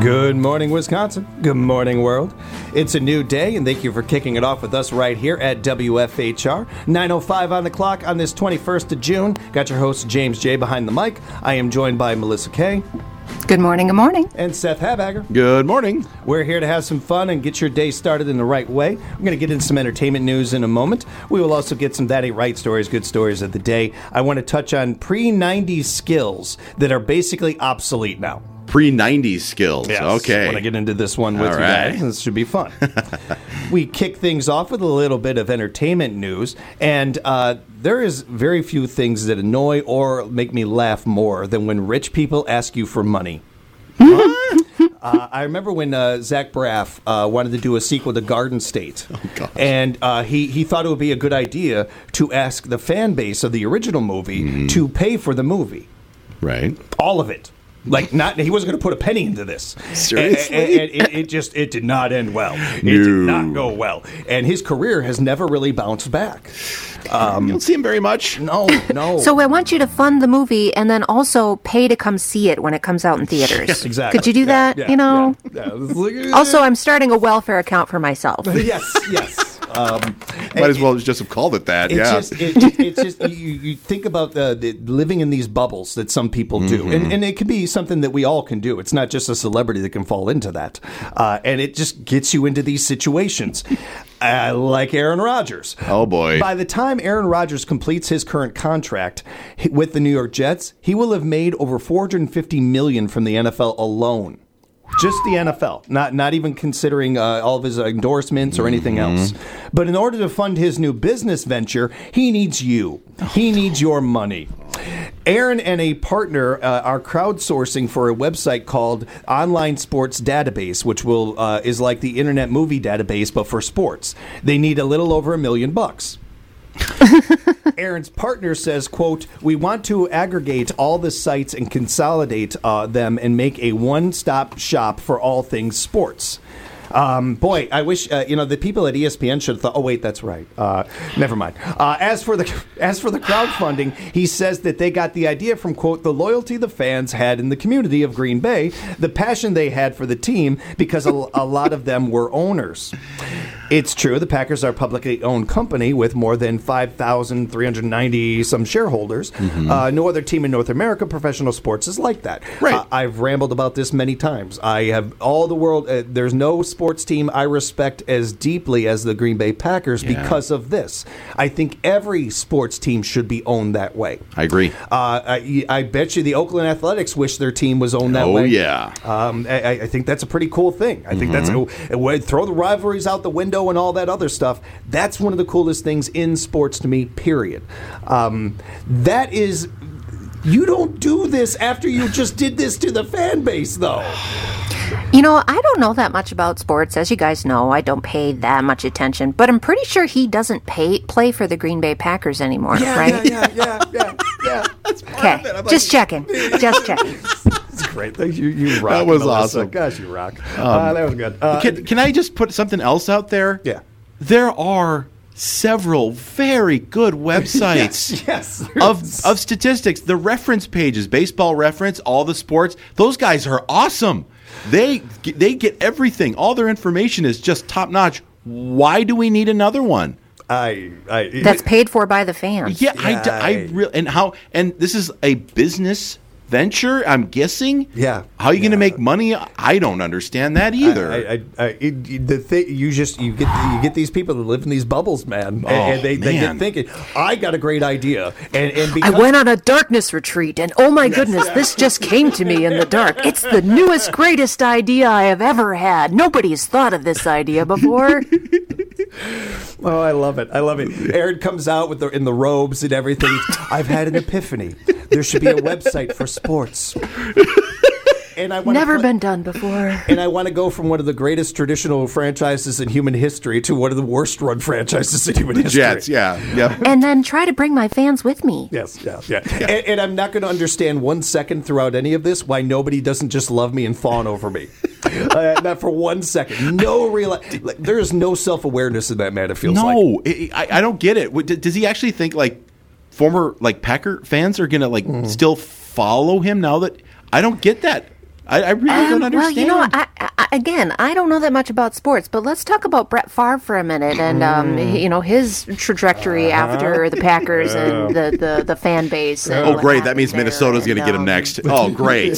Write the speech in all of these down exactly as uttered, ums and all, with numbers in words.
Good morning, Wisconsin. Good morning, world. It's a new day, and thank you for kicking it off with us right here at W F H R. nine oh five on the clock on this twenty-first of June. Got your host, James J. behind the mic. I am joined by Melissa Kay. Good morning, good morning. And Seth Habagger. Good morning. We're here to have some fun and get your day started in the right way. We're going to get into some entertainment news in a moment. We will also get some That Ain't Right stories, good stories of the day. I want to touch on pre nineties skills that are basically obsolete now. Pre nineties skills. Yes. Okay. I want to get into this one with All you right. guys. This should be fun. We kick things off with a little bit of entertainment news, and uh, there is very few things that annoy or make me laugh more than when rich people ask you for money. Uh, I remember when uh, Zach Braff uh, wanted to do a sequel to Garden State, oh, and uh, he, he thought it would be a good idea to ask the fan base of the original movie mm. to pay for the movie. Right. All of it. Like, not he wasn't going to put a penny into this. Seriously? And, and, and it, it just it did not end well. It no. did not go well, and his career has never really bounced back. Um, you don't see him very much. No, no. So I want you to fund the movie and then also pay to come see it when it comes out in theaters. Yes, exactly. Could you do that? Yeah, you know. Yeah, yeah. Also, I'm starting a welfare account for myself. Yes, yes. Um, Might as well just have called it that. It's yeah. just, it, it's just you, you think about the, the living in these bubbles that some people do, mm-hmm. and, and it can be something that we all can do. It's not just a celebrity that can fall into that, uh, and it just gets you into these situations. Uh, like Aaron Rodgers. Oh, boy. By the time Aaron Rodgers completes his current contract with the New York Jets, he will have made over four hundred fifty million dollars from the N F L alone. Just the N F L, not not even considering uh, all of his endorsements or anything mm-hmm. else. But in order to fund his new business venture, he needs you. He needs your money. Aaron and a partner uh, are crowdsourcing for a website called Online Sports Database, which will uh, is like the Internet Movie Database, but for sports. They need a little over a million bucks. Aaron's partner says, quote, "We want to aggregate all the sites and consolidate uh, them and make a one-stop shop for all things sports." Um, boy, I wish uh, you know the people at E S P N should have thought. Oh wait, that's right. Uh, never mind. Uh, as for the as for the crowdfunding, he says that they got the idea from, quote, the loyalty the fans had in the community of Green Bay, the passion they had for the team, because a, a lot of them were owners. It's true, the Packers are a publicly owned company with more than five thousand three hundred ninety some shareholders. Mm-hmm. Uh, no other team in North America professional sports is like that. Right. Uh, I've rambled about this many times. I have all the world. Uh, there's no sports team I respect as deeply as the Green Bay Packers yeah. because of this. I think every sports team should be owned that way. I agree. Uh, I, I bet you the Oakland Athletics wish their team was owned that oh, way. Oh, yeah. Um, I, I think that's a pretty cool thing. I think mm-hmm. that's a, throw the rivalries out the window and all that other stuff. That's one of the coolest things in sports to me, period. Um, that is, you don't do this after you just did this to the fan base, though. You know, I don't know that much about sports. As you guys know, I don't pay that much attention. But I'm pretty sure he doesn't pay, play for the Green Bay Packers anymore, yeah, right? Yeah, yeah, yeah, yeah, yeah. That's part okay, of it. I'm just like, checking. Just checking. That's great. You, you rock, That was Melissa. awesome. Gosh, you rock. Um, uh, that was good. Uh, can, can I just put something else out there? Yeah. There are several very good websites yes, yes, of of statistics. The reference pages, Baseball Reference, all the sports. Those guys are awesome. They they get everything. All their information is just top notch. Why do we need another one? I, I That's paid for by the fans. Yeah, Yeah, I, I, I really and how and this is a business venture, I'm guessing. Yeah. How are you yeah. going to make money? I don't understand that either. I, I, I, it, the thing you just you get you get these people that live in these bubbles, man, and, Oh, and they, they man. get thinking, I got a great idea, and and I because, went on a darkness retreat, and oh my goodness, this just came to me in the dark. It's the newest, greatest idea I have ever had. Nobody's thought of this idea before. Oh, I love it. I love it. Aaron comes out with the in the robes and everything. I've had an epiphany. There should be a website for sports. And I want Never to been done before. And I want to go from one of the greatest traditional franchises in human history to one of the worst run franchises in human history. Jets, yeah, yep. And then try to bring my fans with me. Yes, yeah, yeah. yeah. And, and I'm not going to understand one second throughout any of this why nobody doesn't just love me and fawn over me. uh, not for one second. No real. Like, there is no self awareness in that man. It feels no, like. No, I, I don't get it. What, does he actually think like former like Packer fans are going to like mm. still follow him now that I don't get that? I, I really Um, don't well, understand. you know, I, I, again, I don't know that much about sports, but let's talk about Brett Favre for a minute, and um, Mm. you know his trajectory Uh-huh. after the Packers and the, the, the fan base. And oh, what great. That happened means there, Minnesota's going to and, get him um, next. Oh, great.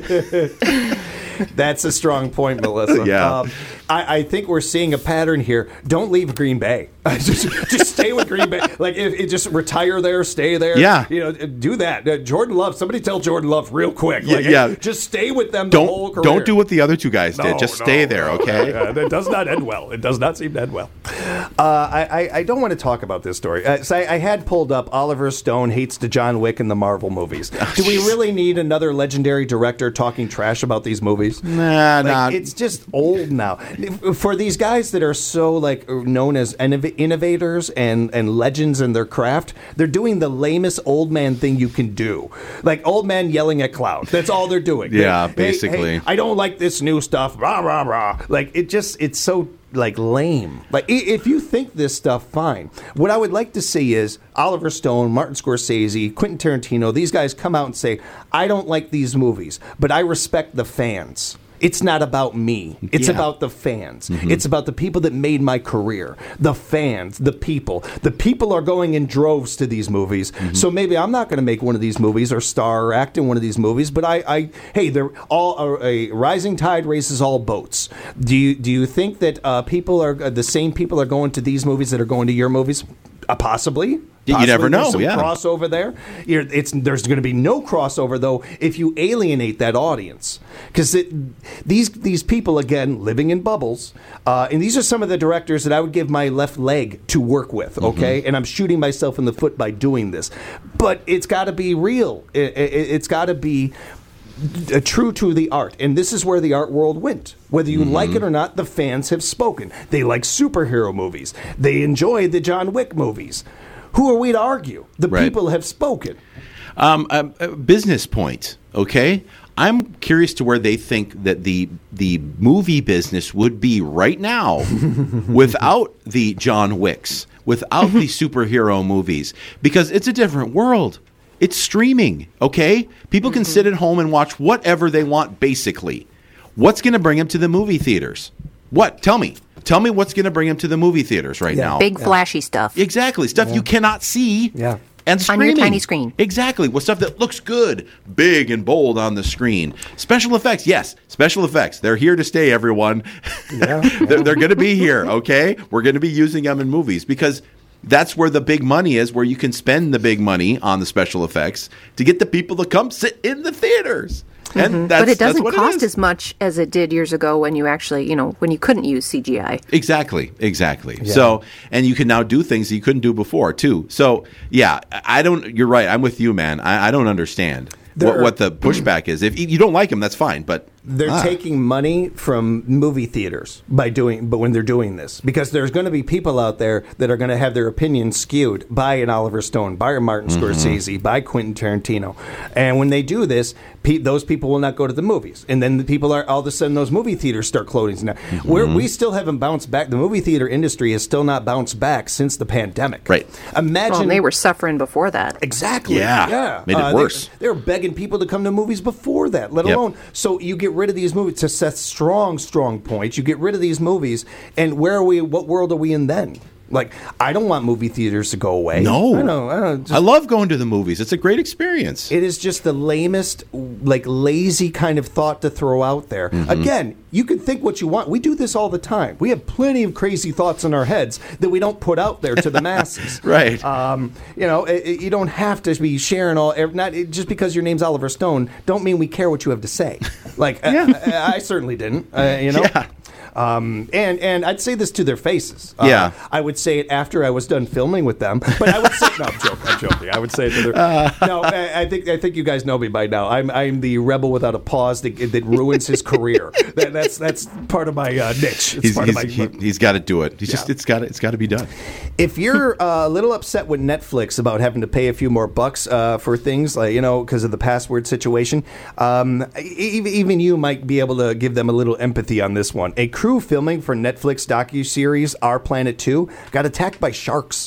That's a strong point, Melissa. Yeah. Um, I, I think we're seeing a pattern here. Don't leave Green Bay. just, just stay with Green Bay. Like, if, if just retire there, stay there. Yeah. You know, do that. Uh, Jordan Love. Somebody tell Jordan Love real quick. Yeah, Like, yeah. hey, just stay with them the whole Don't career. don't do what the other two guys did. No, Just no, stay there, no. okay? Yeah, that does not end well. It does not seem to end well. Uh, I, I, I don't want to talk about this story. Uh, so I, I had pulled up Oliver Stone hates to John Wick in the Marvel movies. Do we really need another legendary director talking trash about these movies? Nah, Like, nah. it's just old now. For these guys that are so like known as innov- innovators and, and legends in their craft, they're doing the lamest old man thing you can do. Like old man yelling at cloud. That's all they're doing. Yeah, Hey, basically. hey, I don't like this new stuff. Rah rah rah. Like it just it's so like lame. Like i- if you think this stuff, fine. What I would like to see is Oliver Stone, Martin Scorsese, Quentin Tarantino. These guys come out and say, "I don't like these movies, but I respect the fans." It's not about me. It's Yeah. about the fans. It's about the people that made my career. The fans, the people. The people are going in droves to these movies. So maybe I'm not going to make one of these movies or star or act in one of these movies. But I, I hey, they're all a rising tide raises all boats. Do you do you think that uh, people are the same people are going to these movies that are going to your movies? Uh, possibly. You never Possibly know, there's some yeah. crossover there. You're, it's there's going to be no crossover though if you alienate that audience because these these people again living in bubbles, uh, and these are some of the directors that I would give my left leg to work with. Okay, Mm-hmm. and I'm shooting myself in the foot by doing this, but it's got to be real. It, it, it's got to be. Uh, true to the art, and this is where the art world went. Whether you like it or not, the fans have spoken. They like superhero movies. They enjoy the John Wick movies. Who are we to argue? The Right. people have spoken. Um, a, a business point, okay? I'm curious to where they think that the the movie business would be right now without the John Wicks, without the superhero movies, because it's a different world. It's streaming, okay? People can sit at home and watch whatever they want, basically. What's going to bring them to the movie theaters? What? Tell me. Tell me what's going to bring them to the movie theaters right Yeah. now. Big flashy stuff. Exactly. Stuff you cannot see. Yeah. And On your screaming. tiny screen. Exactly. With stuff that looks good, big and bold on the screen. Special effects. Yes. Special effects. They're here to stay, everyone. Yeah, they're they're going to be here, okay? We're going to be using them in movies because that's where the big money is, where you can spend the big money on the special effects to get the people to come sit in the theaters. And that's, But it doesn't that's what cost it is. as much as it did years ago when you actually, you know, when you couldn't use C G I. Exactly, exactly. So, and you can now do things that you couldn't do before too. So, yeah, I don't. You're right. I'm with you, man. I, I don't understand what, There- what the pushback is. If you don't like them, that's fine. But They're ah, taking money from movie theaters by doing, but when they're doing this, because there's going to be people out there that are going to have their opinions skewed by an Oliver Stone, by a Martin Scorsese, by Quentin Tarantino, and when they do this, pe- those people will not go to the movies, and then the people are all of a sudden those movie theaters start closing. Now, We're, we still haven't bounced back. The movie theater industry has still not bounced back since the pandemic. Right. Imagine Well, they were suffering before that. Exactly. Yeah. Yeah. Made it they- worse. They, were begging people to come to movies before that, let Yep. alone. So you get rid of these movies. To Seth's strong, strong points, you get rid of these movies, and where are we? What world are we in then? Like, I don't want movie theaters to go away. no, I don't. I don't. Just, I love going to the movies. It's a great experience. it is just the lamest, like lazy kind of thought to throw out there. Mm-hmm. Again, you can think what you want. We do this all the time. We have plenty of crazy thoughts in our heads that we don't put out there to the masses. Right. Um, you know, it, it- you don't have to be sharing all. ev- Not it, just because your name's Oliver Stone, don't mean we care what you have to say. Like, I, I, I certainly didn't. Uh, you know. Yeah. Um, and and I'd say this to their faces. Uh, Yeah. I would say it after I was done filming with them. But I would say no. I'm joking. I'm joking. I would say it to their. No, I, I think I think you guys know me by now. I'm I'm the rebel without a pause that, that ruins his career. That, that's that's part of my uh, niche. It's He's, part he's, of my. he, he's got to do it. He's just Yeah. it's got it's got to be done. If you're uh, a little upset with Netflix about having to pay a few more bucks uh, for things, like, you know, because of the password situation, um, e- even you might be able to give them a little empathy on this one. A crew filming for Netflix docuseries Our Planet two got attacked by sharks.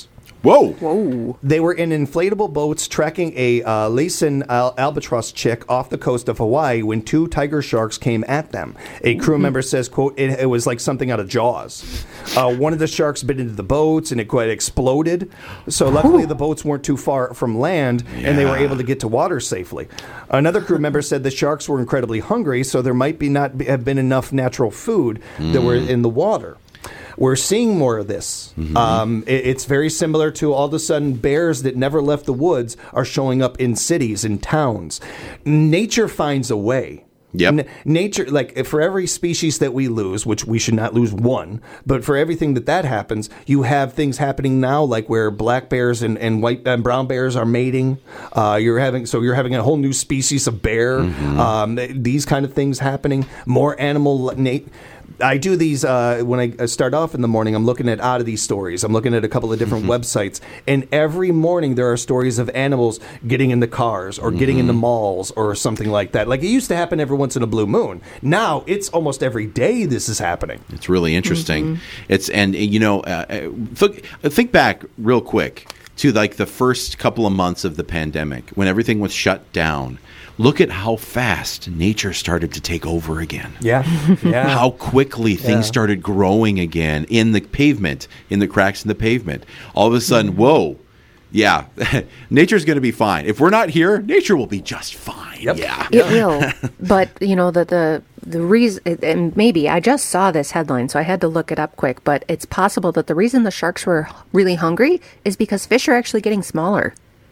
Whoa. Whoa. They were in inflatable boats tracking a uh, Laysan al- albatross chick off the coast of Hawaii when two tiger sharks came at them. A crew member says, quote, it, it was like something out of Jaws. Uh, one of the sharks bit into the boats and it quite exploded. So luckily the boats weren't too far from land and they were able to get to water safely. Another crew member said the sharks were incredibly hungry, so there might be not be, have been enough natural food mm. that were in the water. We're seeing more of this. Mm-hmm. Um, it, it's very similar to all of a sudden bears that never left the woods are showing up in cities and towns. Nature finds a way. Yep. N- nature, like for every species that we lose, which we should not lose one, but for everything that that happens, you have things happening now, like where black bears and, and white and brown bears are mating. Uh, you're having so you're having a whole new species of bear. Mm-hmm. Um, these kind of things happening. More animal. Na- I do these uh, when I start off in the morning. I'm looking at oddity stories. I'm looking at a couple of different mm-hmm. websites, and every morning there are stories of animals getting into cars or mm-hmm. getting into malls or something like that. Like it used to happen every once in a blue moon. Now it's almost every day this is happening. It's really interesting. Mm-hmm. It's and you know, uh, think, think back real quick to like the first couple of months of the pandemic when everything was shut down. Look at how fast nature started to take over again. Yeah. yeah. How quickly things yeah. started growing again in the pavement, in the cracks in the pavement. All of a sudden, mm-hmm. whoa, yeah, nature's going to be fine. If we're not here, nature will be just fine. Yep. Yeah. It will. But, you know, the, the, the reason, and maybe I just saw this headline, so I had to look it up quick, but it's possible that the reason the sharks were really hungry is because fish are actually getting smaller.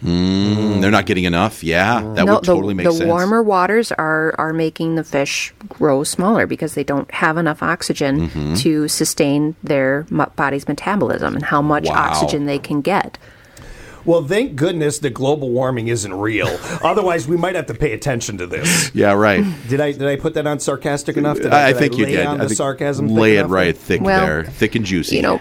Mm, they're not getting enough. Yeah, that no, would totally the, make the sense. The warmer waters are, are making the fish grow smaller because they don't have enough oxygen mm-hmm. to sustain their body's metabolism and how much wow. oxygen they can get. Well, thank goodness that global warming isn't real. Otherwise, we might have to pay attention to this. Yeah, right. Did I did I put that on sarcastic enough? Did I, I, did I think I you lay did. on I the think sarcasm. Lay it enough right there? thick well, there, thick and juicy. You know,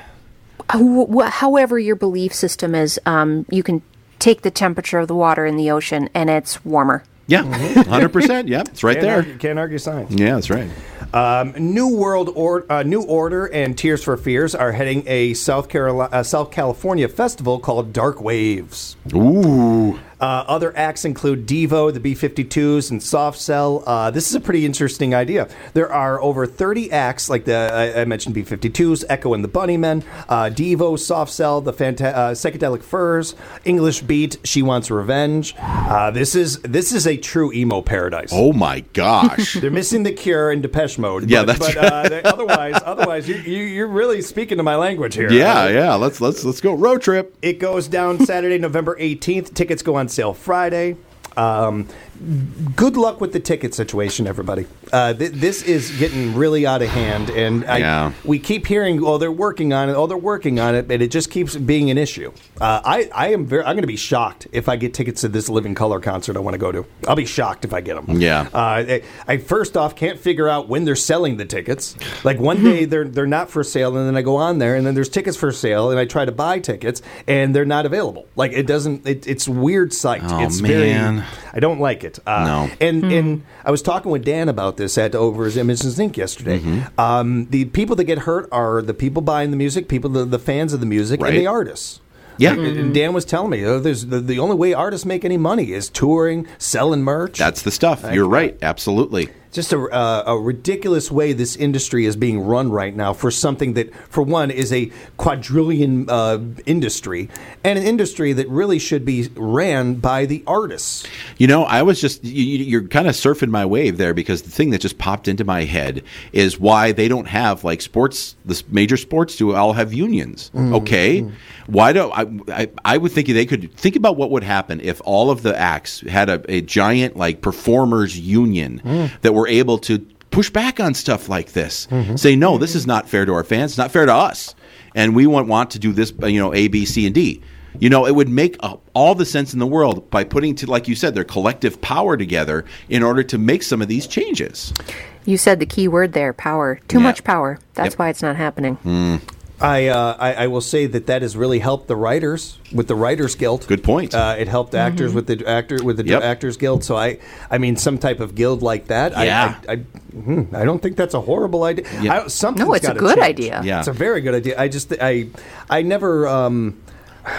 however your belief system is, um, you can take the temperature of the water in the ocean, and it's warmer. Yeah, one hundred percent. Yeah, it's right can't there. Argue, can't argue science. Yeah, that's right. Um, New World or, uh, New Order and Tears for Fears are heading a South Carolina, uh, South California festival called Dark Waves. Ooh. Uh, other acts include Devo, the B fifty-twos, and Soft Cell. Uh, this is a pretty interesting idea. There are over thirty acts, like the I, I mentioned B fifty-twos, Echo and the Bunnymen, uh, Devo, Soft Cell, the Fanta- uh, Psychedelic Furs, English Beat, She Wants Revenge. Uh, this is this is a true emo paradise. Oh my gosh! They're missing The Cure and Depeche Mode. Yeah, but, that's but uh, they, otherwise, otherwise you, you, you're really speaking to my language here. Yeah, uh, yeah. Let's let's let's go road trip. It goes down Saturday, November eighteenth. Tickets go on sale Friday. Um, good luck with the ticket situation, everybody. Uh, th- this is getting really out of hand, and I, yeah. we keep hearing, "Oh, they're working on it. Oh, they're working on it," and it just keeps being an issue. Uh, I, I am very, I'm going to be shocked if I get tickets to this Living Color concert I want to go to. I'll be shocked if I get them. Yeah. Uh, I, I first off can't figure out when they're selling the tickets. Like one day they're they're not for sale, and then I go on there, and then there's tickets for sale, and I try to buy tickets, and they're not available. Like it doesn't. It, it's a weird site. Oh, it's man. very. I don't like it. Uh, No. And and I was talking with Dan about this at over his Images Incorporated yesterday. Mm-hmm. Um, the people that get hurt are the people buying the music, people the, the fans of the music, right. and the artists. Yeah. Mm-hmm. And Dan was telling me, oh, there's the, the only way artists make any money is touring, selling merch. That's the stuff. You're right. Absolutely. Just a, uh, a ridiculous way this industry is being run right now for something that, for one, is a quadrillion uh, industry and an industry that really should be ran by the artists. You know, I was just, you, you're kind of surfing my wave there because the thing that just popped into my head is why they don't have, like, sports, the major sports do all have unions. Mm-hmm. Okay. Why don't, I, I, I would think they could, think about what would happen if all of the acts had a, a giant, like, performers union mm. that were able to push back on stuff like this. Mm-hmm. Say, no, this is not fair to our fans. It's not fair to us. And we want, want to do this, you know, A, B, C, and D. You know, it would make uh, all the sense in the world by putting, to, like you said, their collective power together in order to make some of these changes. You said the key word there, power. Too Yeah. much power. That's Yep. why it's not happening. Mm. I, uh, I I will say that that has really helped the writers with the Writers Guild. Good point. Uh, it helped Mm-hmm. actors with the actor with the Yep. Actors Guild. So I I mean some type of guild like that. Yeah. I I, I, hmm, I don't think that's a horrible idea. Yeah. I, something's No, it's a gotta good change. idea. Yeah. It's a very good idea. I just I I never. Um,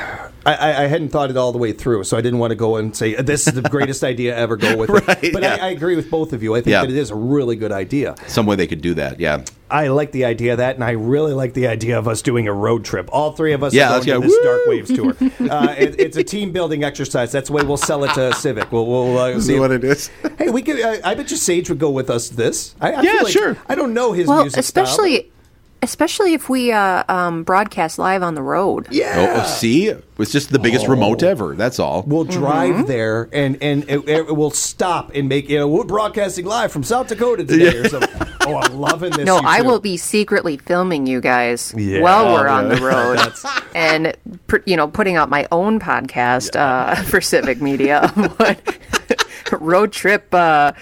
I, I, I hadn't thought it all the way through, so I didn't want to go and say, this is the greatest idea ever, go with Right, it. But yeah. I, I agree with both of you. I think Yeah. that it is a really good idea. Some way they could do that, yeah. I like the idea of that, and I really like the idea of us doing a road trip. All three of us Yeah, are let's going to go. this Woo! Dark Waves tour. Uh, it, it's a team-building exercise. That's the way we'll sell it to Civic. We'll, we'll uh, see See if- what it is. Hey, we could. Uh, I bet you Sage would go with us to this. I, I Yeah, feel like, sure. I don't know his Well, music style, especially especially if we uh, um, broadcast live on the road. but- yeah. Oh, oh, see? It's just the biggest remote ever. That's all. We'll drive there, and and it, it will stop and make. You know, we're broadcasting live from South Dakota today, or something. Oh, I'm loving this. No, you I two. will be secretly filming you guys Yeah. while we're Oh, on yeah. the road, and pr- you know, putting out my own podcast uh, for Civic Media. What road trip? Uh,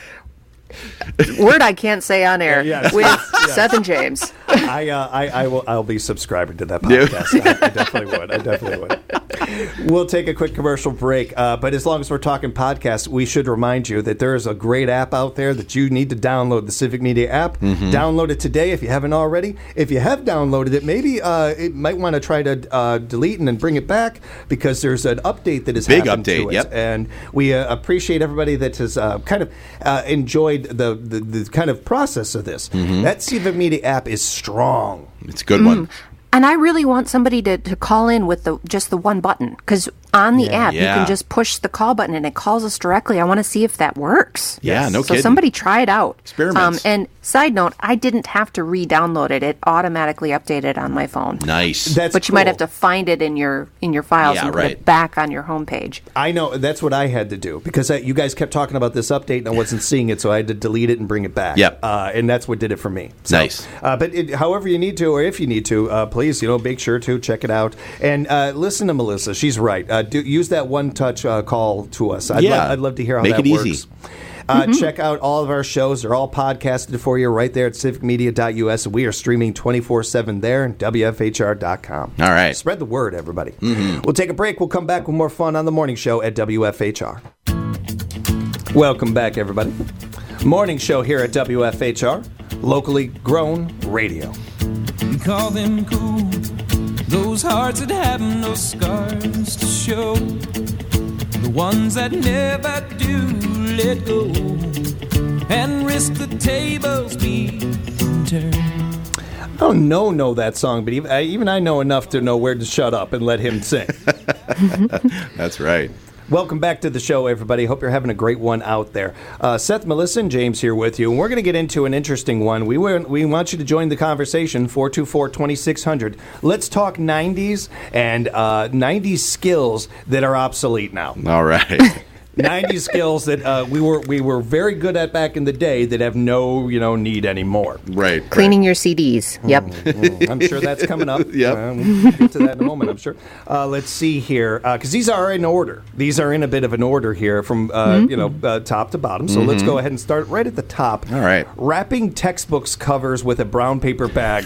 word I can't say on air Yes. with Yes. Seth and James. I, uh, I, I will. I'll be subscribing to that podcast. I, I definitely would. I definitely would. We'll take a quick commercial break, uh, but as long as we're talking podcasts, we should remind you that there is a great app out there that you need to download. The Civic Media app. Download it today if you haven't already. If you have downloaded it, maybe uh, it might want to try to uh, delete and then bring it back because there's an update that is Big happened to update, it. yep. And we uh, appreciate everybody that has uh, kind of uh, enjoyed the, the the kind of process of this. That Civic Media app is strong. It's a good one. And I really want somebody to, to call in with the just the one button, because on the app you Yeah. can just push the call button and it calls us directly. I want to see if that works. Yeah, no So kidding. somebody try it out. Experiments. and side note, I didn't have to re-download it; it automatically updated on my phone. Nice. That's but you might cool. have to find it in your in your files Yeah, and put right. it back on your homepage. I know that's what I had to do because I, you guys kept talking about this update and I wasn't seeing it, so I had to delete it and bring it back. Yep. uh, and that's what did it for me. So, Nice. Uh, but it, however you need to, or if you need to, uh, please, you know, make sure to check it out and uh, listen to Melissa. She's right. Uh, do, use that one-touch uh, call to us. I'd, Yeah. love, I'd love to hear how Make that it works. easy. Uh, Check out all of our shows. They're all podcasted for you right there at civic media dot u s. We are streaming twenty-four seven there and W F H R dot com. All right. Spread the word, everybody. We'll take a break. We'll come back with more fun on the morning show at W F H R. Welcome back, everybody. Morning show here at W F H R, locally grown radio. We call them cool, those hearts that have no scars to show, the ones that never do let go and risk the tables being turned. I don't know know that song, but even I, even I know enough to know where to shut up and let him sing. That's right. Welcome back to the show, everybody. Hope you're having a great one out there. Uh, Seth, Melissa, and James here with you, and we're going to get into an interesting one. We want, we want you to join the conversation, four two four, two six zero zero. Let's talk nineties and uh, nineties skills that are obsolete now. All right. nineties skills that uh, we were we were very good at back in the day that have no you know need anymore. Right. Cleaning your C Ds. Yep. Mm, I'm sure that's coming up. Yep. Uh, we'll get to that in a moment, I'm sure. Uh, let's see here, because these are in order. These are in a bit of an order here from, uh, you know, uh, top to bottom. So let's go ahead and start right at the top. All right. Wrapping textbooks covers with a brown paper bag.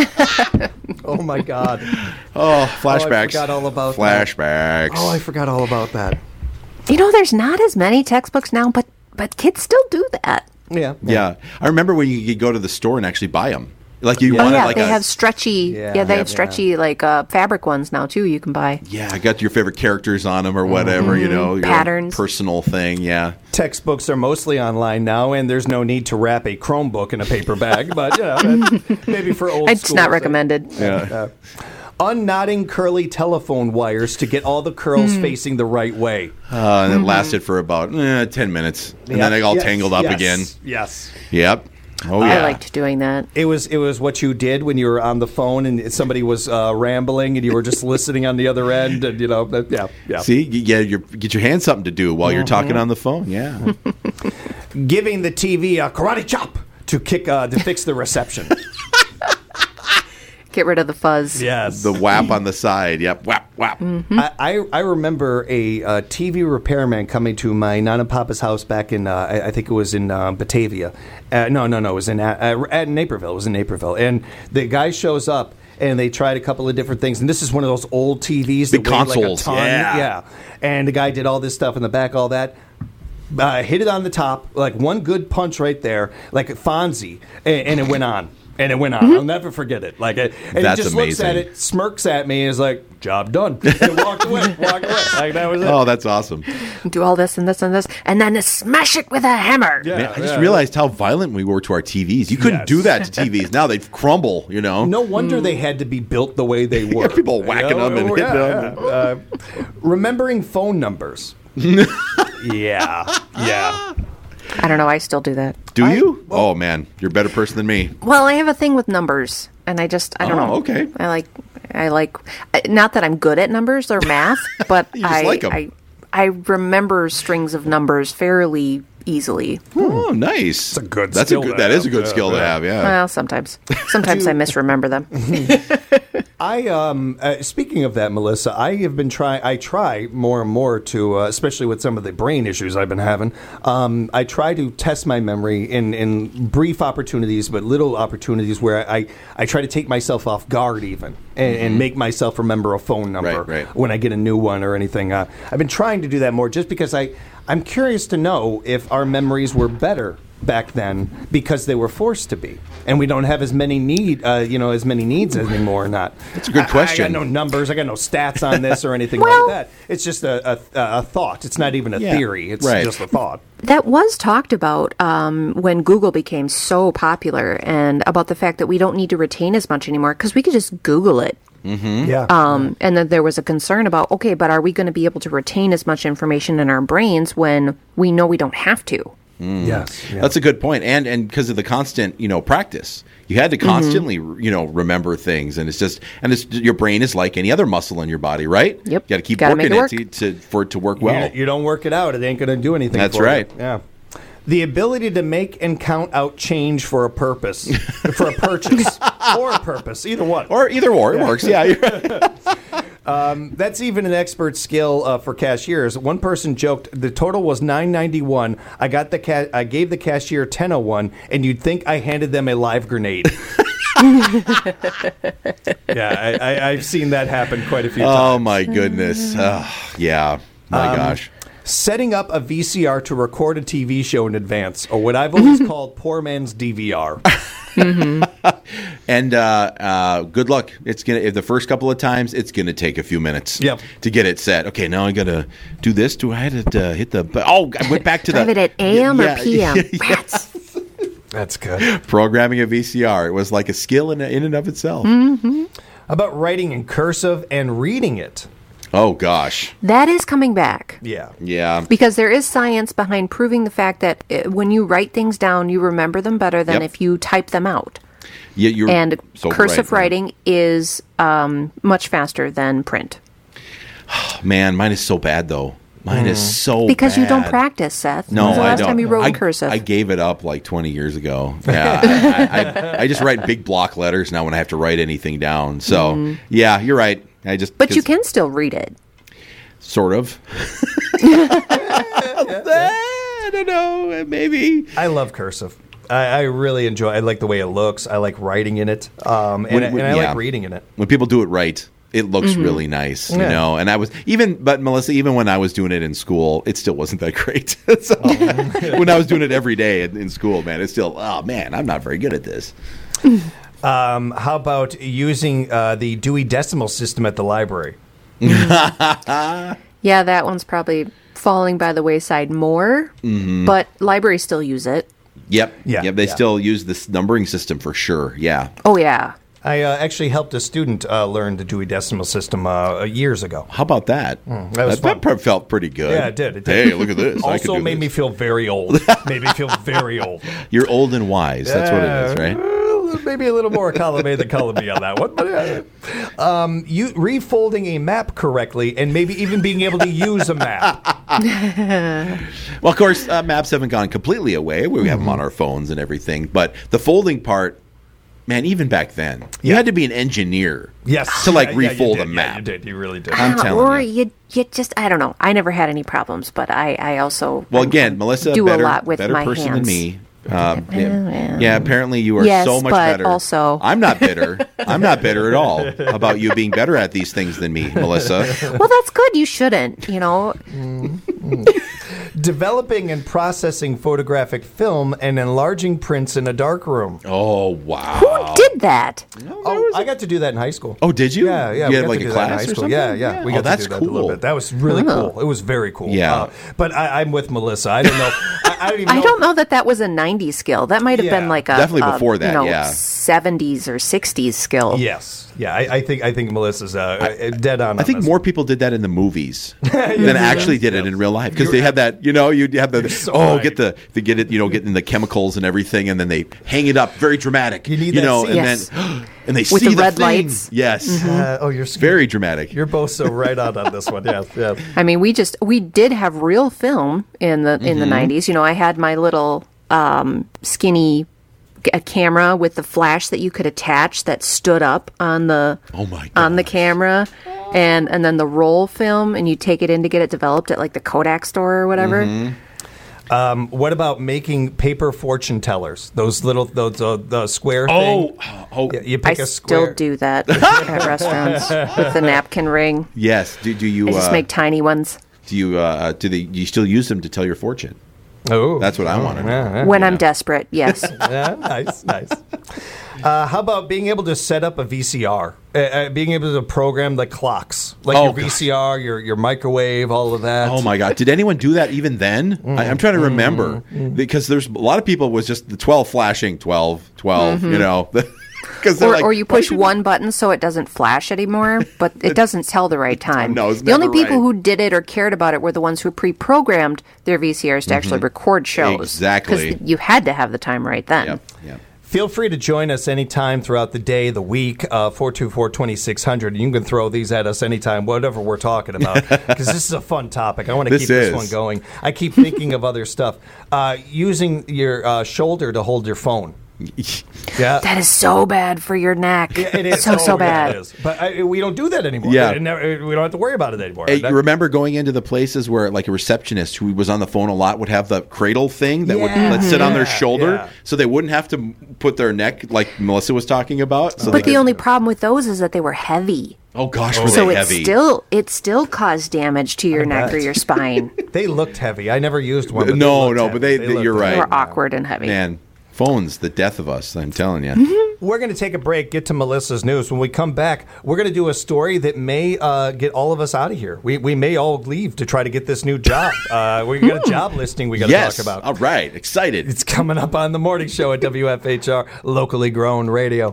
Oh, my God. Oh, flashbacks. forgot all about that. Flashbacks. Oh, I forgot all about that. You know, there's not as many textbooks now, but but kids still do that. Yeah. Yeah. I remember when you could go to the store and actually buy them. Like you Oh wanted yeah, like they a have stretchy. Yeah. Yeah, they Yeah. have stretchy like uh, fabric ones now too. You can buy. yeah, I got your favorite characters on them or whatever, you know, your Patterns. personal thing. Yeah. Textbooks are mostly online now, and there's no need to wrap a Chromebook in a paper bag, but, you know, that's maybe for old It's school. not recommended. Yeah. Unknotting curly telephone wires to get all the curls facing the right way. Uh, and it lasted for about eh, ten minutes, and then they all Yes, tangled up yes, again. Yes. Yep. Oh yeah. I liked doing that. It was it was what you did when you were on the phone and somebody was uh, rambling and you were just listening on the other end, and you know that, yeah yeah. See, you get your get your hands something to do while you're talking on the phone. Yeah. Giving the T V a karate chop to kick uh, to fix the reception. Get rid of the fuzz. Yes. The whap on the side. Yep. Whap whap. I, I I remember a uh, T V repairman coming to my Nana and Papa's house back in, uh, I, I think it was in uh, Batavia. Uh, no, no, no, it was in uh, at Naperville. It was in Naperville. And the guy shows up, and they tried a couple of different things. And this is one of those old T Vs Big that weighed consoles, like a ton. yeah. yeah. And the guy did all this stuff in the back, all that. Uh, hit it on the top, like one good punch right there, like Fonzie, and, and it went on. And it went on. I'll never forget it. Like, it, and That's he just looks at amazing. it, smirks at me, and is like, "Job done." And walked away. Walked away. Like that was it. Oh, that's awesome. Do all this and this and this, and then smash it with a hammer. Yeah, Man, I just yeah. realized how violent we were to our T Vs. You couldn't Yes. do that to T Vs. Now they crumble, you know? No wonder they had to be built the way they were. people whacking them and hitting them. yeah. Uh, remembering phone numbers. yeah, yeah. I don't know. I still do that. Do you? Oh, man. You're a better person than me. Well, I have a thing with numbers, and I just I don't Oh, know. okay. I like I like I- not that I'm good at numbers or math, but You just I like 'em. I I remember strings of numbers fairly easily. Oh, nice. It's a good That's skill a good, to That is a have. good Yeah, skill to yeah. have, yeah. Well, sometimes sometimes I misremember them. I um uh, speaking of that, Melissa, I have been trying. I try more and more to, uh, especially with some of the brain issues I've been having. Um, I try to test my memory in, in brief opportunities, but little opportunities where I, I try to take myself off guard, even and, and make myself remember a phone number Right, right. when I get a new one or anything. Uh, I've been trying to do that more, just because I I'm curious to know if our memories were better back then because they were forced to be, and we don't have as many need, uh, you know, as many needs anymore or not. That's a good I- I, question. got no numbers. I got no stats on this or anything Well- like that. It's just a, a, a thought. It's not even a Yeah, theory. It's right. just a thought. That was talked about um, when Google became so popular, and about the fact that we don't need to retain as much anymore because we could just Google it. Yeah. Um, and then there was a concern about, okay, but are we going to be able to retain as much information in our brains when we know we don't have to? yes. Yeah. That's a good point. And and because of the constant, you know, practice. You had to constantly, you know, remember things. And it's just, and it's, your brain is like any other muscle in your body, right? Yep. You got to keep Gotta working make it it, to, to, for it to work well. You, you don't work it out, it ain't going to do anything. That's for you. right. Yeah. The ability to make and count out change for a purpose, for a purchase, or a purpose, either one. Or either or, it works. Yeah, you're right. That's even an expert skill uh, for cashiers. One person joked the total was nine ninety one. I got the ca- I gave the cashier ten oh one, and you'd think I handed them a live grenade. yeah, I, I, I've seen that happen quite a few times. Oh, my goodness. Oh, yeah. My gosh. Setting up a V C R to record a T V show in advance, or what I've always called poor man's D V R. And uh, uh, good luck. It's gonna. If the first couple of times, it's gonna take a few minutes. Yep. To get it set. Okay, now I gotta do this. Do I have to uh, hit the? Oh, I went back to Drive the. it at A M Yeah, or P M? yeah. Rats. That's good. Programming a V C R. It was like a skill in, in and of itself. Mm-hmm. How about writing in cursive and reading it? Oh gosh. That is coming back. Yeah. Yeah. Because there is science behind proving the fact that uh, when you write things down, you remember them better than Yep. if you type them out. Yeah. You're And so cursive right, man. writing is um, much faster than print. Man, mine is so bad though. Mine is so Because you don't bad. practice, Seth. No, When's the I last don't. time you wrote I, in cursive? I gave it up like twenty years ago. Yeah, I, I, I just write big block letters now when I have to write anything down. So yeah, you're right. I just but you 'cause- can still read it. sort of. I don't know. Maybe. I love cursive. I, I really enjoy. I like the way it looks. I like writing in it, um, and, When- when- and I yeah. like reading in it. When people do it right, it looks really nice, you Yeah. know. And I was even, but Melissa, even when I was doing it in school, it still wasn't that great. So, when I was doing it every day in, in school, man, it's still, oh man, I'm not very good at this. Um, how about using uh, the Dewey Decimal System at the library? Yeah, that one's probably falling by the wayside more, Mm-hmm. but libraries still use it. Yep. Yeah, Yep. They yeah. still use this numbering system for sure. Yeah. Oh, yeah. I uh, actually helped a student uh, learn the Dewey Decimal System uh, years ago. How about that? that was that, fun. felt pretty good. Yeah, it did. It did. Hey, look at this. I could Also do made this. me feel very old. made me feel very old. You're old and wise. That's what it is, right? Uh, maybe a little more column A than column B on that one. But uh, um, you refolding a map correctly, and maybe even being able to use a map. Well, of course, uh, maps haven't gone completely away. We have them Mm-hmm. on our phones and everything. But the folding part, man, even back then, you Yeah. had to be an engineer Yes. to like Yeah, yeah, you refold did. a Yeah, map. you did. You really did. I'm Uh, telling or you. you, you just, I don't know. I never had any problems, but I, I also Well, I'm- again, Melissa, do better, a lot with better my person hands. than me. Uh, yeah, well. yeah, apparently you are Yes, so much but better. also- I'm not bitter. I'm not bitter at all about you being better at these things than me, Melissa. Well, that's good. You shouldn't, you know. Developing and processing photographic film and enlarging prints in a dark room. Oh wow! Who I did that. Oh, I got to do that in high school. Oh, did you? Yeah, yeah. You we had got like to a do that in class high or school. something? Yeah, yeah. We Oh, got that's to do that a little cool. bit. That was really Oh. cool. It was very cool. Yeah. Uh, but I, I'm with Melissa. I don't know. I, I don't even know. I don't know that that was a nineties skill. That might have Yeah. been like a Definitely a, before that, you know, yeah. seventies or sixties skill. Yes. Yeah, I, I think I think Melissa's uh, dead on. I on think this. more people did that in the movies than actually did it in real life because they had that, you know, you have the so oh, right. get the they get it, you know, getting the chemicals and everything, and then they hang it up, very dramatic. You need you that know, scene. and Yes. then and they With see the red thing. lights. Yes, Uh, oh, you're very dramatic. You're both so right on on this one. Yeah, yeah. I mean, we just we did have real film in the in Mm-hmm. the nineties. You know, I had my little um, skinny a camera with the flash that you could attach that stood up on the Oh my on the gosh. camera, and and then the roll film, and you take it in to get it developed at like the Kodak store or whatever. Mm-hmm. Um, what about making paper fortune tellers? Those little those uh, the square Oh, thing. oh, Yeah, you I pick a square. still do that at restaurants with the napkin ring. yes. Do, do you I just uh, make tiny ones. do you uh, do they do you still use them to tell your fortune? Oh, That's what I want to know. yeah, yeah. When I'm desperate, yes. Yeah, nice, nice. Uh, how about being able to set up a V C R? Uh, uh, being able to program the clocks, like Oh, your V C R, your your microwave, all of that. Oh my God! Did anyone do that even then? I, I'm trying to remember because there's a lot of people was just the twelve flashing, twelve, twelve, You know, because Or, like, or you why push did one button so it doesn't flash anymore, but it doesn't tell the right time. No, it's the only never people right. who did it or cared about it were the ones who pre-programmed their V C Rs to actually record shows. Exactly. Because you had to have the time right then. Yep, yep. Feel free to join us anytime throughout the day, the week, uh, four two four, two six zero zero. And you can throw these at us anytime, whatever we're talking about, because this is a fun topic. I want to This keep this is. one going. I keep thinking of other stuff. Uh, using your uh, shoulder to hold your phone. Yeah. That is so bad for your neck. Yeah, it is. So, Oh, so yeah, bad. it is. But I, we don't do that anymore. Yeah. It never- we don't have to worry about it anymore. Hey, That- you remember going into the places where, like, a receptionist who was on the phone a lot would have the cradle thing that would Yeah. let's sit on their Yeah, shoulder, yeah. so they wouldn't have to put their neck like Melissa was talking about. So But they the could- only problem with those is that they were heavy. oh gosh, were So they it heavy? still it still caused damage to your neck bet. or your spine. They looked heavy. I never used one. But No, they looked no, heavy. but they- they- looked you're heavy. right. They were awkward and heavy. Man, phones, the death of us. I'm telling you. We're going to take a break, get to Melissa's news. When we come back, we're going to do a story that may uh, get all of us out of here. We, we may all leave to try to get this new job. Uh, we got a job listing we got to Yes. talk about. All right. Excited. It's coming up on the morning show at W F H R, locally grown radio.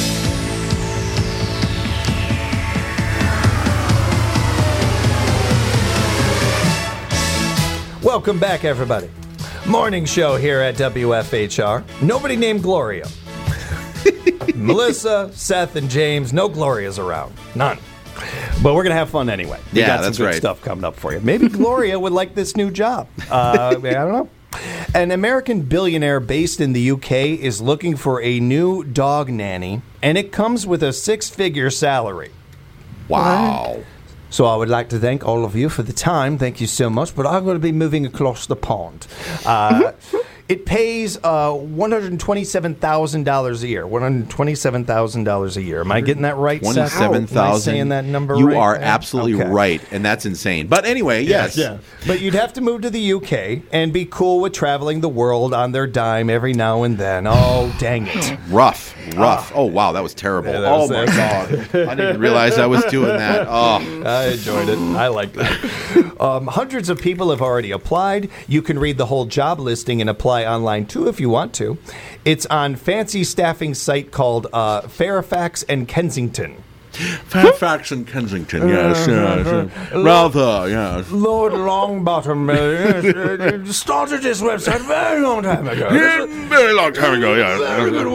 Welcome back, everybody. Morning show here at W F H R. Nobody named Gloria. Melissa, Seth, and James. No Glorias around. None. But we're going to have fun anyway. We Yeah, got some that's good right. stuff coming up for you. Maybe Gloria would like this new job. Uh, I don't know. An American billionaire based in the U K is looking for a new dog nanny, and it comes with a six-figure salary. Wow. So I would like to thank all of you for the time. Thank you so much. But I'm going to be moving across the pond. Uh, it pays uh, one hundred twenty-seven thousand dollars a year. one hundred twenty-seven thousand dollars a year. Am I getting that right, Seth? Twenty-seven Am I thousand. saying that number You right? are Yeah. absolutely Okay. right, and that's insane. But anyway, yes. Yeah. But you'd have to move to the U K and be cool with traveling the world on their dime every now and then. Oh, dang it. Rough, rough. Oh wow, that was terrible. Yeah, that oh was my it. god, I didn't realize I was doing that. Oh, I enjoyed it. I like that. Um, hundreds of people have already applied. You can read the whole job listing and apply online too if you want to. It's on fancy staffing site called uh, Fairfax and Kensington. Fairfax and Kensington. Yes, yes, yes. Rather, yes. Lord Longbottom uh, started this website a very long time ago. Very long time ago. Very good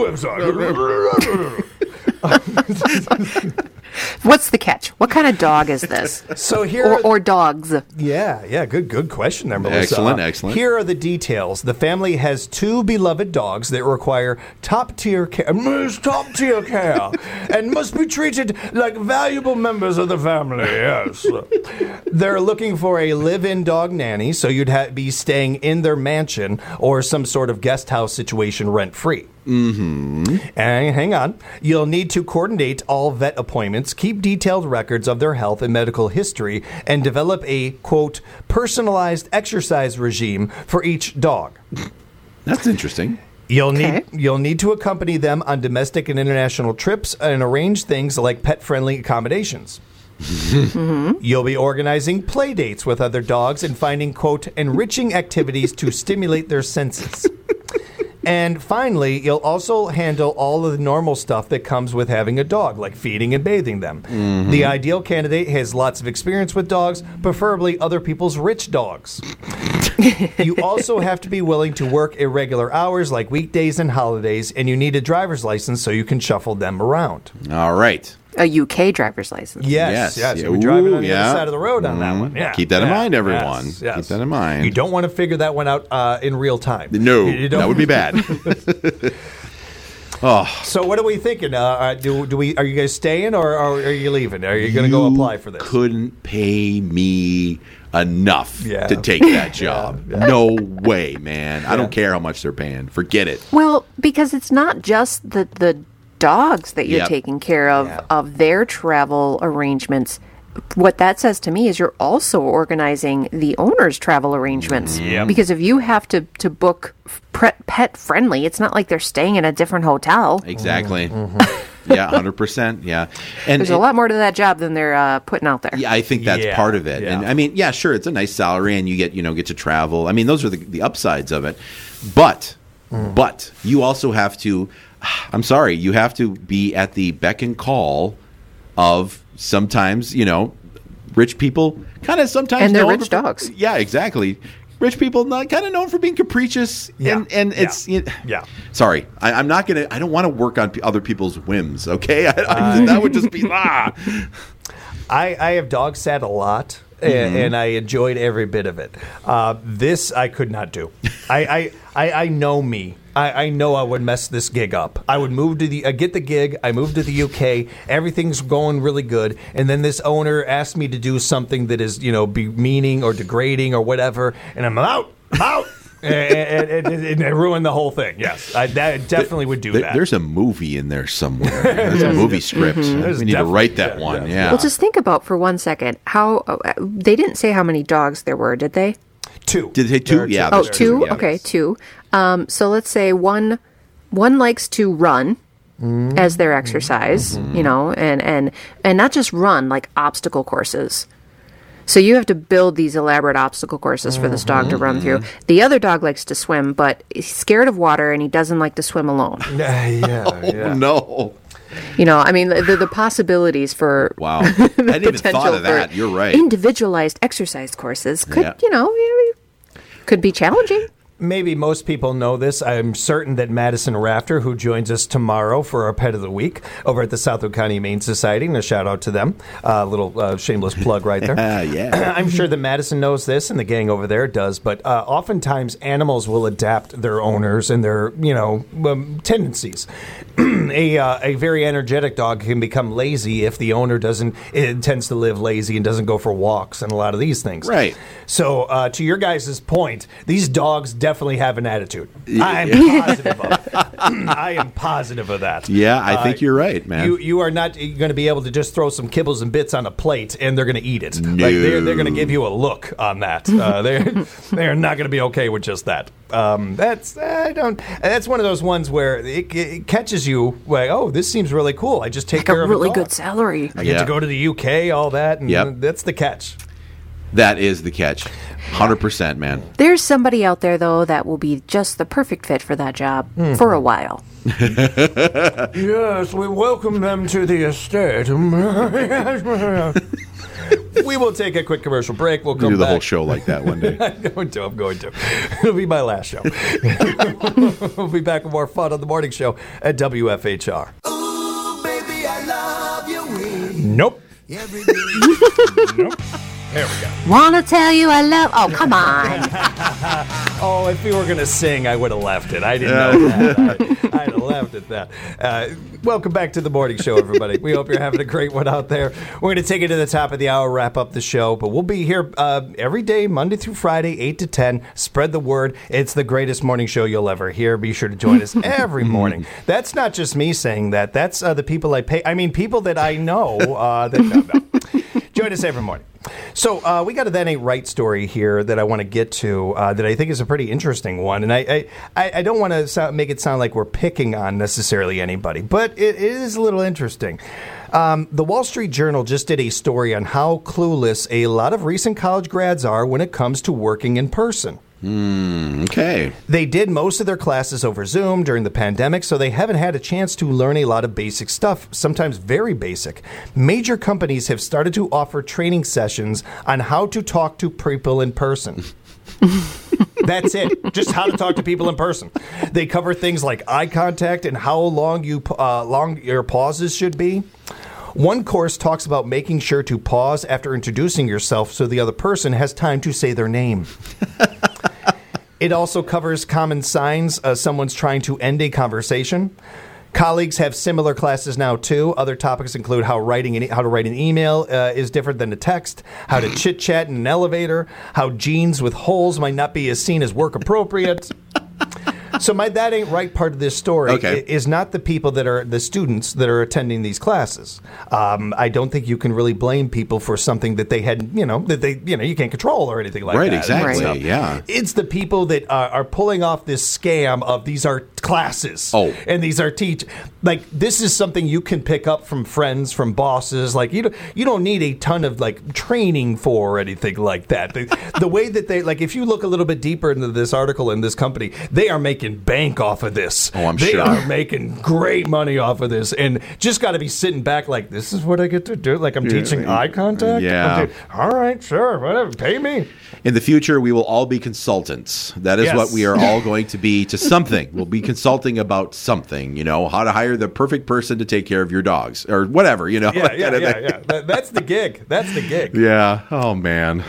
website. What's the catch? What kind of dog is this? So here, Or, or dogs? yeah, yeah, good, good question there, Melissa. Excellent, Uh, excellent. Here are the details. The family has two beloved dogs that require top tier care, most top tier care, and must be treated like valuable members of the family. Yes, they're looking for a live-in dog nanny, so you'd ha- be staying in their mansion or some sort of guest house situation, rent-free. Mm-hmm. And hang on. You'll need to coordinate all vet appointments, keep detailed records of their health and medical history, and develop a, quote, personalized exercise regime for each dog. That's interesting. You'll Okay. need you'll need to accompany them on domestic and international trips and arrange things like pet-friendly accommodations. Mm-hmm. You'll be organizing play dates with other dogs and finding, quote, enriching activities to stimulate their senses. And finally, you'll also handle all of the normal stuff that comes with having a dog, like feeding and bathing them. Mm-hmm. The ideal candidate has lots of experience with dogs, preferably other people's rich dogs. You also have to be willing to work irregular hours like weekdays and holidays, and you need a driver's license so you can shuffle them around. All right. A U K driver's license. Yes, Yes, yes. yeah. You were driving on the Ooh, other yeah. side of the road on that Mhm. one. Yeah. Keep that in Yeah. mind, everyone. Yes, yes. Keep that in mind. You don't want to figure that one out uh, in real time. No, You don't- that would be bad. oh, So what are we thinking? Uh, uh, do, do we? Are you guys staying or, or are you leaving? Are you going to go you apply for this? Couldn't pay me enough Yeah. to take that job. Yeah. No way, man. I don't care how much they're paying. Forget it. Well, because it's not just the the dogs that you're Yep. taking care of Yeah. of their travel arrangements. What that says to me is you're also organizing the owner's travel arrangements. Yep. Because if you have to to book pre- pet friendly, it's not like they're staying in a different hotel. Exactly. Yeah, one hundred percent. Yeah. And There's it- a lot more to that job than they're uh, putting out there. Yeah, I think that's Yeah, part of it. yeah. And I mean, yeah, sure, it's a nice salary, and you get you know get to travel. I mean, those are the, the upsides of it. But but you also have to. I'm sorry, you have to be at the beck and call of sometimes you know rich people, kind of sometimes And they're known rich for- dogs. Yeah, exactly. Rich people, not kind of known for being capricious, Yeah. and and it's Yeah. you- Yeah. Sorry, I, I'm not gonna. I don't want to work on p- other people's whims. Okay, I, I, that would just be ah. I, I have dog sat a lot, a- Mm-hmm. and I enjoyed every bit of it. Uh, this I could not do. I, I, I, I know me. I, I know I would mess this gig up. I would move to the, uh, get the gig. I moved to the U K. Everything's going really good, and then this owner asked me to do something that is, you know, demeaning or degrading or whatever, and I'm out, I'm out. and, and, and, and it ruined the whole thing. Yes, I that definitely would do There- that. There's a movie in there somewhere. There's a movie script. There's We need to definitely- write that yeah, one. yeah. Yeah. Well, just think about for one second how uh, they didn't say how many dogs there were, did they? two. Did they two? There are Yeah, Oh, there's two? yeah. Okay, two. Um, so let's say one one likes to run as their exercise, you know, and, and and not just run, like obstacle courses. So you have to build these elaborate obstacle courses for this dog to run through. The other dog likes to swim, but he's scared of water and he doesn't like to swim alone. Yeah, yeah, Oh, no. You know, I mean, the, the possibilities for Wow. I didn't even potential thought of for that. You're right. individualized exercise courses could, Yeah. you know, could be challenging. Maybe most people know this. I'm certain that Madison Rafter, who joins us tomorrow for our Pet of the Week over at the Southwood County Humane Society, and a shout out to them. A uh, little uh, shameless plug right there. Ah, yeah. I'm sure that Madison knows this, and the gang over there does. But uh, oftentimes, animals will adapt their owners and their, you know, um, tendencies. a uh, a very energetic dog can become lazy if the owner doesn't. It tends to live lazy and doesn't go for walks and a lot of these things. Right. So, uh, to your guys' point, these dogs definitely have an attitude. I am positive of it. I am positive of that. Yeah, I think Uh, you're right, man. You you are not going to be able to just throw some kibbles and bits on a plate and they're going to eat it. Like they're they're going to give you a look on that. Uh, they're they're not going to be okay with just that. Um, that's I don't. That's one of those ones where it, it catches you like, oh, this seems really cool. I just take Like care a of really a dog. good salary. I get Yeah. to go to the U K, all that, and Yep. that's the catch. That is the catch. one hundred percent, man. There's somebody out there, though, that will be just the perfect fit for that job Hmm. for a while. Yes, we welcome them to the estate. We will take a quick commercial break. We'll We'll come do the back. whole show like that one day. I'm going to. I'm going to. It'll be my last show. We'll be back with more fun on the morning show at W F H R. Ooh, baby, I love your way. Nope. Every day. Nope. There we go. Wanna tell you I love. Oh, come on. Oh, if we were going to sing, I would have left it. I didn't know that. I, I'd have left at that. Uh, welcome back to the morning show, everybody. We hope you're having a great one out there. We're going to take it to the top of the hour, wrap up the show, but we'll be here uh, every day, Monday through Friday, eight to ten. Spread the word. It's the greatest morning show you'll ever hear. Be sure to join us every morning. That's not just me saying that. That's uh, the people I pay. I mean, people that I know. Uh, that, no, no. Join us every morning. So uh, we got a That Ain't Right story here that I want to get to uh, that I think is a pretty interesting one. And I I, I don't want to so- make it sound like we're picking on necessarily anybody, but it, it is a little interesting. Um, the Wall Street Journal just did a story on how clueless a lot of recent college grads are when it comes to working in person. Mm, okay. They did most of their classes over Zoom during the pandemic, so they haven't had a chance to learn a lot of basic stuff, sometimes very basic. Major companies have started to offer training sessions on how to talk to people in person. That's it. Just how to talk to people in person. They cover things like eye contact and how long you uh, long your pauses should be. One course talks about making sure to pause after introducing yourself so the other person has time to say their name. It also covers common signs uh, someone's trying to end a conversation. Colleagues have similar classes now, too. Other topics include how writing an e- how to write an email uh, is different than a text, how to chit-chat in an elevator, how jeans with holes might not be as seen as work appropriate. So my That Ain't Right part of this story Okay. i- is not the people that are the students that are attending these classes. Um, I don't think you can really blame people for something that they had, you know, that they, you know, you can't control or anything like Right, that. exactly, So yeah. It's the people that are, are pulling off this scam of these are classes. Oh. And these are teach. Like, this is something you can pick up from friends, from bosses. Like, you don't, you don't need a ton of, like, training for or anything like that. The, the way that they, like, if you look a little bit deeper into this article in this company, they are making bank off of this. Oh, I'm they sure. are making great money off of this. And just got to be sitting back like, this is what I get to do? Like, I'm teaching eye contact? Yeah. I'm do- all right, sure, whatever. Pay me. In the future, we will all be consultants. That is Yes. what we are all going to be to something. We'll be consulting about something, you know, how to hire the perfect person to take care of your dogs or whatever, you know. Yeah, that yeah, kind of yeah, thing. yeah. That, that's the gig. That's the gig. Yeah. Oh, man.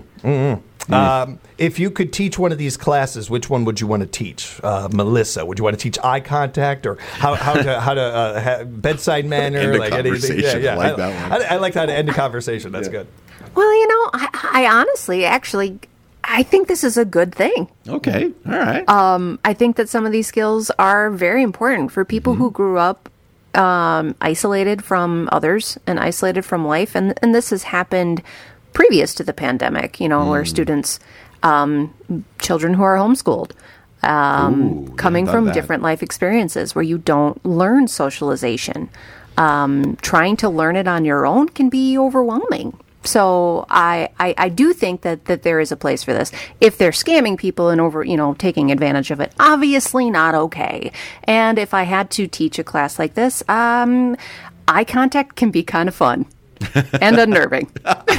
Um, if you could teach one of these classes, which one would you want to teach? Uh, Melissa, would you want to teach eye contact or how, how to how to uh, ha- bedside manner? End a like anything? conversation. Yeah, yeah. I like that one. I, I like how to end a conversation. That's good. Well, you know, I, I honestly, actually, I think this is a good thing. Okay. All right. Um, I think that some of these skills are very important for people who grew up um, isolated from others and isolated from life. And, and this has happened previous to the pandemic, you know, where students, um, children who are homeschooled, um, Ooh, coming yeah, from that. different life experiences where you don't learn socialization. Um, trying to learn it on your own can be overwhelming. So I, I, I do think that, that there is a place for this. If they're scamming people and over, you know, taking advantage of it, obviously not okay. And if I had to teach a class like this, um, eye contact can be kind of fun and unnerving.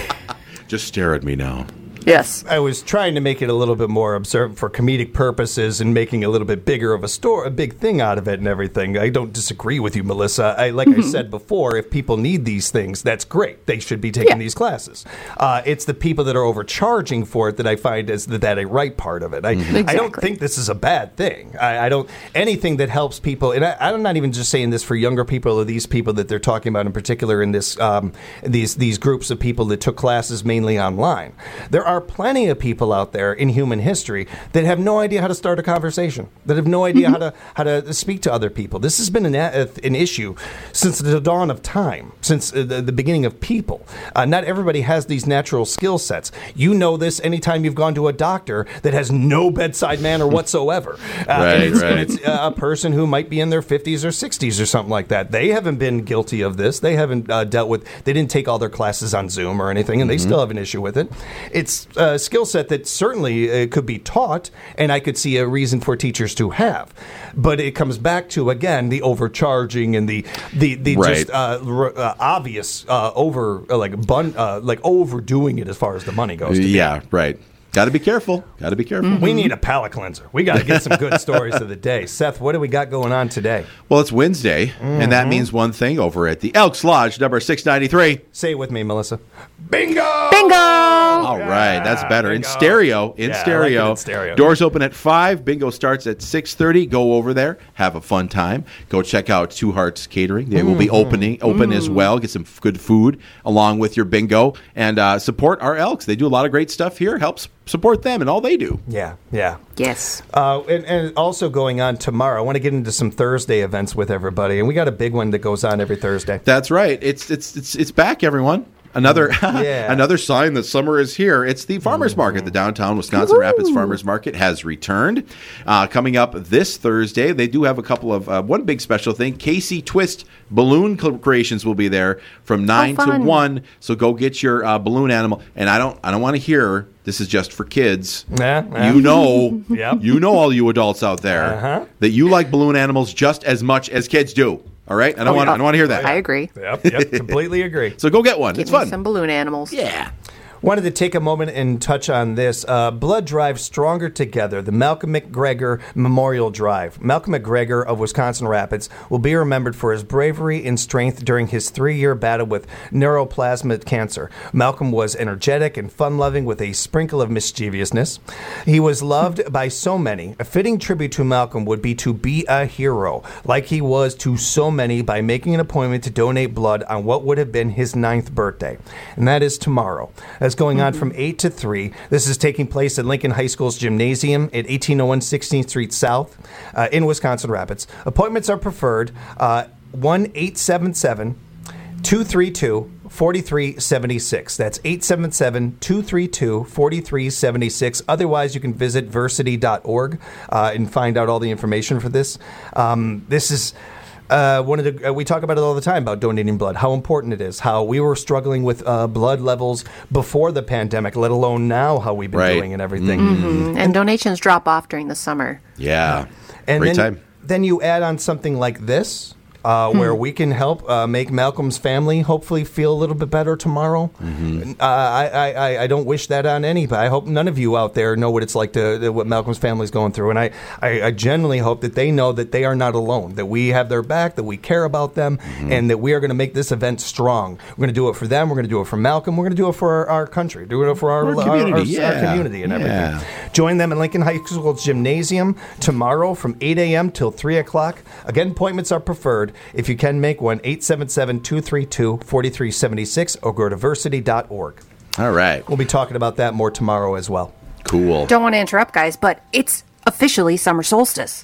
Just stare at me now. Yes. I was trying to make it a little bit more observant for comedic purposes and making a little bit bigger of a story, a big thing out of it and everything. I don't disagree with you, Melissa. I, like I said before, if people need these things, that's great. They should be taking Yeah. these classes. Uh, it's the people that are overcharging for it that I find is the, that a right part of it. I, I don't Exactly. think this is a bad thing. I, I don't anything that helps people, and I, I'm not even just saying this for younger people or these people that they're talking about in particular in this um, these these groups of people that took classes mainly online. There are plenty of people out there in human history that have no idea how to start a conversation, that have no idea how to how to speak to other people. This has been an, an issue since the dawn of time, since the, the beginning of people. Uh, not everybody has these natural skill sets. You know this anytime you've gone to a doctor that has no bedside manner whatsoever. Uh, Right, and it's, right. and it's a person who might be in their fifties or sixties or something like that. They haven't been guilty of this. They haven't uh, dealt with, they didn't take all their classes on Zoom or anything, and they still have an issue with it. It's a skill set that certainly uh, could be taught, and I could see a reason for teachers to have. But it comes back to, again, the overcharging and the the, the Right. just uh, r- uh, obvious uh, over, uh, like bun, uh, like overdoing it as far as the money goes. To be. Yeah, right. Got to be careful. Got to be careful. We need a palate cleanser. We got to get some good stories of the day. Seth, what do we got going on today? Well, it's Wednesday, and that means one thing over at the Elks Lodge, number six ninety-three. Say it with me, Melissa. Bingo! Bingo! All right, that's better. In bingo. stereo, in Yeah, I like stereo. it in stereo. Doors open at five. Bingo starts at six thirty. Go over there, have a fun time. Go check out Two Hearts Catering. They will be opening open as well. Get some f- good food along with your bingo, and uh, support our Elks. They do a lot of great stuff here. Helps support them and all they do. Yeah, yeah. Yes. Uh, and, and also going on tomorrow, I want to get into some Thursday events with everybody, and we got a big one that goes on every Thursday. That's right. It's it's it's it's back, everyone. Another Yeah. another sign that summer is here. It's the farmers market. The downtown Wisconsin Rapids Farmers Market has returned. Uh, coming up this Thursday, they do have a couple of uh, one big special thing. Casey Twist balloon creations will be there from nine to fun. one. So go get your uh, balloon animal. And I don't I don't want to hear this is just for kids. Yeah, yeah. You know, Yep. you know, all you adults out there Uh-huh. that you like balloon animals just as much as kids do. All right, I don't want I don't want to hear that. I agree. Yep, yep, completely agree. So go get one. Give it's me fun. some balloon animals. Yeah. Wanted to take a moment and touch on this. Uh, Blood Drive Stronger Together, the Malcolm McGregor Memorial Drive. Malcolm McGregor of Wisconsin Rapids will be remembered for his bravery and strength during his three-year battle with neuroplasmic cancer. Malcolm was energetic and fun-loving with a sprinkle of mischievousness. He was loved by so many. A fitting tribute to Malcolm would be to be a hero, like he was to so many, by making an appointment to donate blood on what would have been his ninth birthday. And that is tomorrow. That's going on from eight to three. This is taking place at Lincoln High School's gymnasium at eighteen oh one sixteenth Street South uh, in Wisconsin Rapids. Appointments are preferred. Uh, one eight seven seven, two three two, four three seven six. That's eight seven seven, two three two, four three seven six. Otherwise, you can visit versity dot org uh, and find out all the information for this. Um, this is... Uh, one of the uh, we talk about it all the time about donating blood, how important it is, how we were struggling with uh, blood levels before the pandemic, let alone now how we've been Right. doing and everything. Mm, And donations drop off during the summer. Yeah. And Great then, time. then you add on something like this, uh, where we can help uh, make Malcolm's family hopefully feel a little bit better tomorrow. Mm-hmm. Uh, I, I, I- I don't wish that on anybody. I hope none of you out there know what it's like to what Malcolm's family's going through. And I, I, I genuinely hope that they know that they are not alone, that we have their back, that we care about them, Mm-hmm. and that we are going to make this event strong. We're going to do it for them. We're going to do it for Malcolm. We're going to do it for our, our country. Do it for our, Our our, community, our, yeah. our community and everything. Yeah. Join them at Lincoln High School's gymnasium tomorrow from eight a.m. till three o'clock. Again, appointments are preferred. If you can make one, eight seven seven, two three two, four three seven six or go to versity dot org. All right. We'll be talking about that more tomorrow as well. Cool. Don't want to interrupt, guys, but it's officially summer solstice.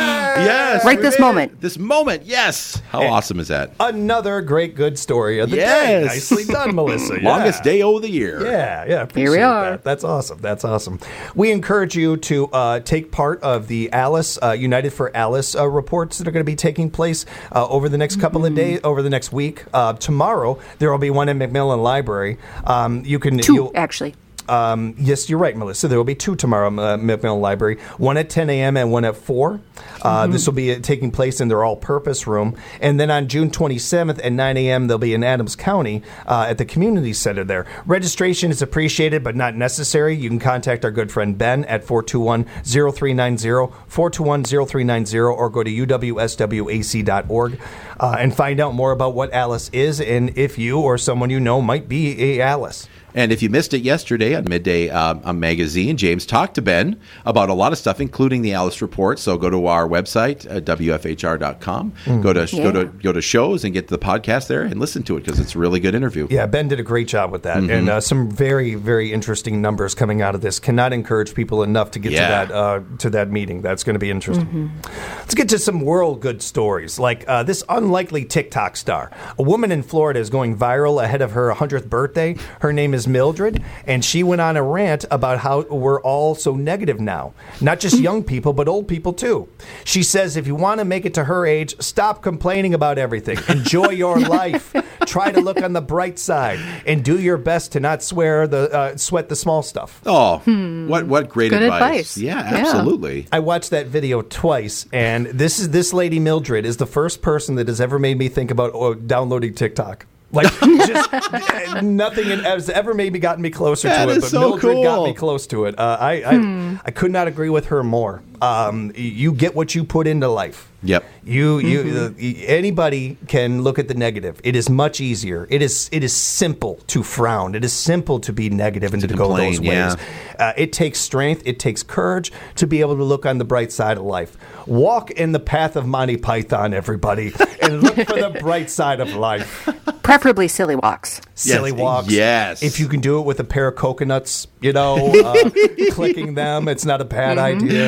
Yes. Right we this made it. moment. This moment. Yes. How awesome is that? Another great good story of the day. Yes. Nicely done, Melissa. Yeah. Longest day of the year. Yeah, yeah. Here we appreciate are. that. That's awesome. That's awesome. We encourage you to uh, take part of the Alice uh, United for Alice uh, reports that are going to be taking place uh, over the next couple of days, over the next week. Uh, tomorrow there will be one in McMillan Library. Um, you can Two, you'll- actually. Um, yes, you're right, Melissa. There will be two tomorrow at uh, McMillan Library, one at ten a.m. and one at four. Uh, Mm-hmm. This will be uh, taking place in their all-purpose room. And then on June twenty-seventh at nine a.m., they'll be in Adams County uh, at the community center there. Registration is appreciated but not necessary. You can contact our good friend Ben at four two one, zero three nine zero, four two one, zero three nine zero or go to u w s w a c dot org uh, and find out more about what Alice is and if you or someone you know might be a Alice. And if you missed it yesterday on Midday um, on Magazine, James talked to Ben about a lot of stuff, including the Alice Report. So go to our website, uh, w f h r dot com. Go to Yeah. go to go to shows and get to the podcast there and listen to it because it's a really good interview. Yeah, Ben did a great job with that, Mm-hmm. and uh, some very, very interesting numbers coming out of this. Cannot encourage people enough to get Yeah. to that uh, to that meeting. That's going to be interesting. Let's get to some world good stories, like uh, this unlikely TikTok star. A woman in Florida is going viral ahead of her hundredth birthday. Her name is Mildred, and she went on a rant about how we're all so negative now. Not just young people, but old people too. She says if you want to make it to her age, stop complaining about everything. Enjoy your life. Try to look on the bright side, and do your best to not swear the uh, sweat the small stuff. Oh, what what great Good advice. advice. Yeah, Yeah. absolutely. I watched that video twice, and this is this lady Mildred is the first person that has ever made me think about oh, downloading TikTok. Like, just uh, nothing has ever maybe gotten me closer That to it, is but so Mildred got cool. me close to it. Uh, I I, I could not agree with her more. Um, you get what you put into life. Yep. You you uh, anybody can look at the negative. It is much easier. It is it is simple to frown. It is simple to be negative and to, To go complain, those ways. yeah. Uh, it takes strength. It takes courage to be able to look on the bright side of life. Walk in the path of Monty Python, everybody, and look for the bright side of life. Preferably silly walks. Silly Yes, walks. yes. If you can do it with a pair of coconuts, you know, uh, clicking them, it's not a bad idea.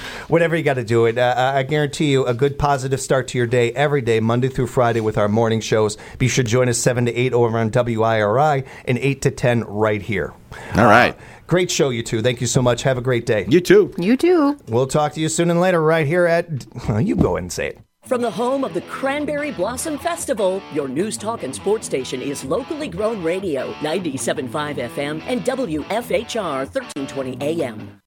Whatever you got to do it. Uh, I guarantee you a good positive start to your day every day, Monday through Friday with our morning shows. Be sure to join us seven to eight over on W I R I and eight to ten right here. All right. Uh, great show, you two. Thank you so much. Have a great day. You too. You too. We'll talk to you soon and later right here at... Well, you go ahead and say it. From the home of the Cranberry Blossom Festival, your news talk and sports station is Locally Grown Radio, ninety-seven point five F M and W F H R thirteen twenty A M.